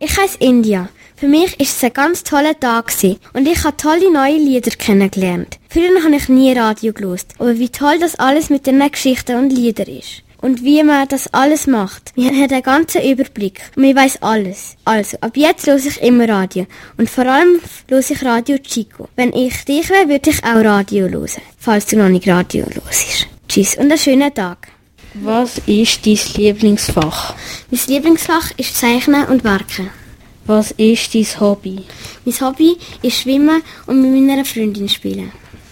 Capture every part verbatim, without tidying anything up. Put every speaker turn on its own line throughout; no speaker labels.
Ich heiße India. Für mich war es ein ganz toller Tag und ich habe tolle neue Lieder kennengelernt. Früher habe ich nie Radio gehört, aber wie toll das alles mit den Geschichten und Liedern ist. Und wie man das alles macht. Man hat einen ganzen Überblick und man weiss alles. Also, ab jetzt höre ich immer Radio. Und vor allem höre ich Radio Chico. Wenn ich dich wäre, würde ich auch Radio hören, falls du noch nicht Radio hörst. Tschüss und einen schönen Tag.
Was ist dein Lieblingsfach?
Mein Lieblingsfach ist Zeichnen und Werken.
Was ist dein Hobby?
Mein Hobby ist Schwimmen und mit meiner Freundin spielen.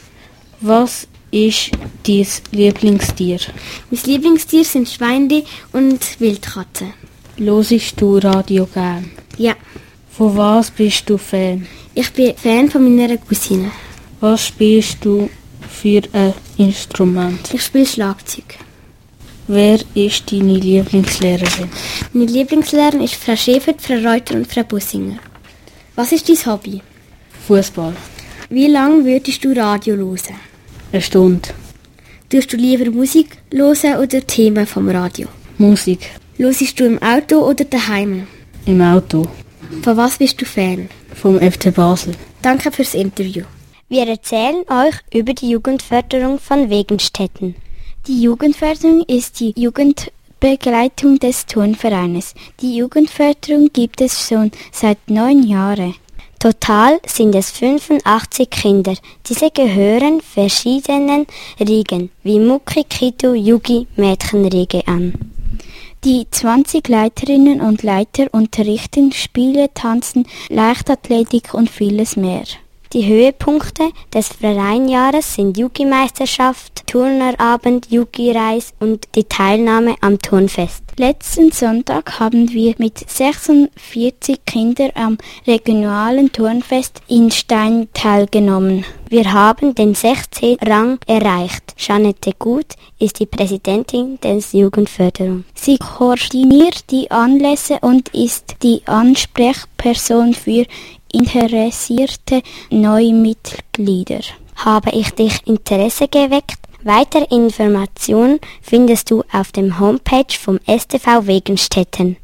Was ist dein Lieblingstier?
Mein Lieblingstier sind Schweine und Wildkatzen.
Hörst du Radio gern?
Ja.
Von was bist du Fan?
Ich bin Fan von meiner Cousine.
Was spielst du für ein Instrument?
Ich spiele Schlagzeug.
Wer ist deine Lieblingslehrerin?
Meine Lieblingslehrerin ist Frau Schäfer, Frau Reuter und Frau Bussinger. Was ist dein Hobby?
Fußball.
Wie lange würdest du Radio hören?
Eine Stunde.
Tust du lieber Musik hören oder Themen vom Radio?
Musik.
Hörst du im Auto oder daheim?
Im Auto.
Von was bist du Fan?
Vom F C Basel.
Danke fürs Interview.
Wir erzählen euch über die Jugendförderung von Wegenstetten.
Die Jugendförderung ist die Jugendbegleitung des Turnvereines. Die Jugendförderung gibt es schon seit neun Jahren.
Total sind es fünfundachtzig Kinder. Diese gehören verschiedenen Riegen wie Mucki, Kitu, Yugi, Mädchenriege an.
Die zwanzig Leiterinnen und Leiter unterrichten Spiele, Tanzen, Leichtathletik und vieles mehr.
Die Höhepunkte des Vereinjahres sind Yugi-Meisterschaft, Turnerabend, Yugi-Reis und die Teilnahme am Turnfest.
Letzten Sonntag haben wir mit sechsundvierzig Kindern am regionalen Turnfest in Stein teilgenommen.
Wir haben den sechzehnten Rang erreicht. Jeanette Gut ist die Präsidentin des Jugendförderung.
Sie koordiniert die Anlässe und ist die Ansprechperson für interessierte Neumitglieder.
Habe ich dich Interesse geweckt? Weitere Informationen findest du auf dem Homepage vom S T V Wegenstetten.